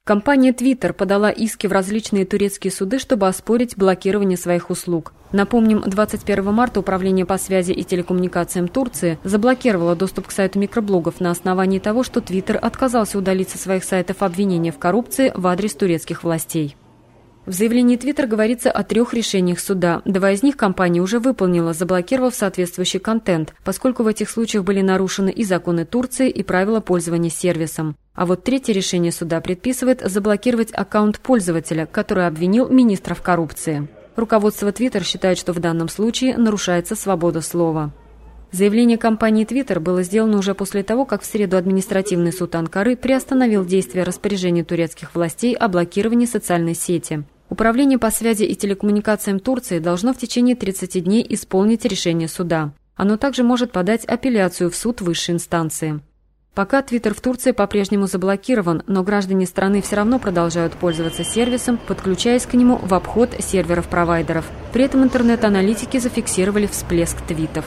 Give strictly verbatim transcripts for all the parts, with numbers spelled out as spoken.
Компания Twitter подала иски в различные турецкие суды, чтобы оспорить блокирование своих услуг. Напомним, двадцать первого марта Управление по связи и телекоммуникациям Турции заблокировало доступ к сайту микроблогов на основании того, что Twitter отказался удалить со своих сайтов обвинения в коррупции в адрес турецких властей. В заявлении Twitter говорится о трех решениях суда. Два из них компания уже выполнила, заблокировав соответствующий контент, поскольку в этих случаях были нарушены и законы Турции, и правила пользования сервисом. А вот третье решение суда предписывает заблокировать аккаунт пользователя, который обвинил министра в коррупции. Руководство Twitter считает, что в данном случае нарушается свобода слова. Заявление компании Twitter было сделано уже после того, как в среду административный суд Анкары приостановил действие распоряжения турецких властей о блокировании социальной сети. Управление по связи и телекоммуникациям Турции должно в течение тридцати дней исполнить решение суда. Оно также может подать апелляцию в суд высшей инстанции. Пока Twitter в Турции по-прежнему заблокирован, но граждане страны все равно продолжают пользоваться сервисом, подключаясь к нему в обход серверов-провайдеров. При этом интернет-аналитики зафиксировали всплеск твитов.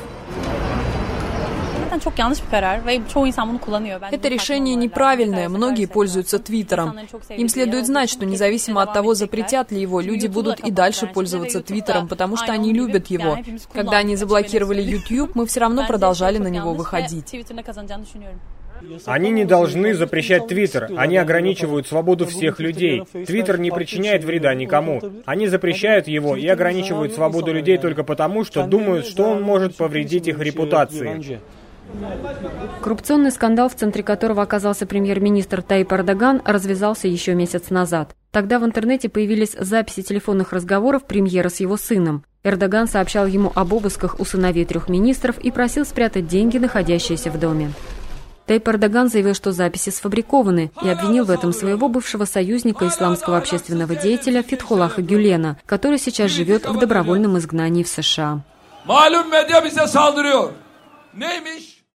Это решение неправильное, многие пользуются Твиттером. Им следует знать, что независимо от того, запретят ли его, люди будут и дальше пользоваться Твиттером, потому что они любят его. Когда они заблокировали YouTube, мы все равно продолжали на него выходить. Они не должны запрещать Твиттер, они ограничивают свободу всех людей. Твиттер не причиняет вреда никому. Они запрещают его и ограничивают свободу людей только потому, что думают, что он может повредить их репутации. Коррупционный скандал, в центре которого оказался премьер-министр Тайип Эрдоган, развязался еще месяц назад. Тогда в интернете появились записи телефонных разговоров премьера с его сыном. Эрдоган сообщал ему об обысках у сыновей трех министров и просил спрятать деньги, находящиеся в доме. Тайип Эрдоган заявил, что записи сфабрикованы, и обвинил в этом своего бывшего союзника, исламского общественного деятеля Фетхуллаха Гюлена, который сейчас живет в добровольном изгнании в США.